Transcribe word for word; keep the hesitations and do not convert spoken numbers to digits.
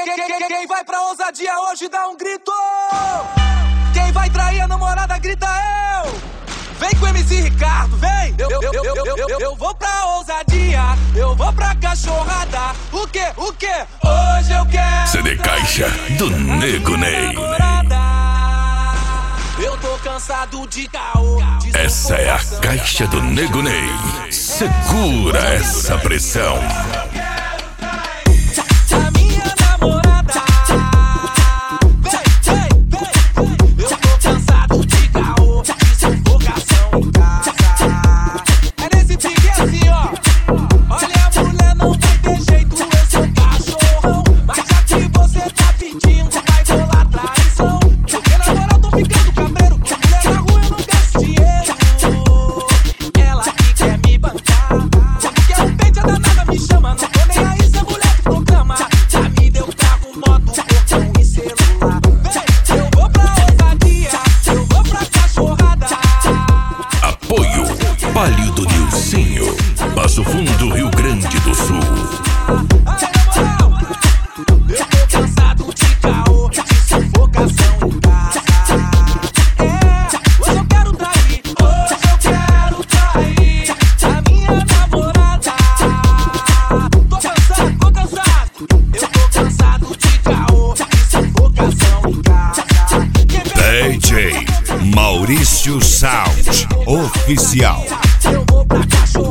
quem, quem vai pra ousadia hoje dá um grito. Quem vai trair a namorada grita eu. Vem com o M C Ricardo, vem. Eu, eu, eu, eu, eu, eu, eu vou pra ousadia, eu vou pra cachorrada. O que, o que? Hoje eu quero C D Caixa do Nego Ney. Eu tô cansado de caô. Essa é a Caixa do Nego Ney. Segura essa pressão. A minha namorada. Vem, vem, vem. Eu tô cansado de caô, de sufocação em casa. É nesse pique assim, ó. Olha, a mulher não vai ter jeito, eu sou cachorrão. Mas já que você tá pedindo, vai rolar traição. Porque na moral tô ficando cabreiro. Mulher na rua eu não gasto dinheiro. Ela que quer me bancar. Quando quer um pente, a danada me chama. Não tô nem aí se a mulher proclama. Já me deu carro, moto, portão e celular. Vem, eu vou pra ousadia, eu vou pra cachorrada. Apoio Palio do Nilcinho, Passo Fundo, Rio Grande do Sul. Eu tô cansado de caô, de sufocação em casa. É, hoje eu quero trair, hoje eu quero trair a minha namorada. Tô cansado, tô cansado. Eu tô cansado de caô, de sufocação em casa. D J Maurício Sound Oficial. Eu vou pra cachorrada.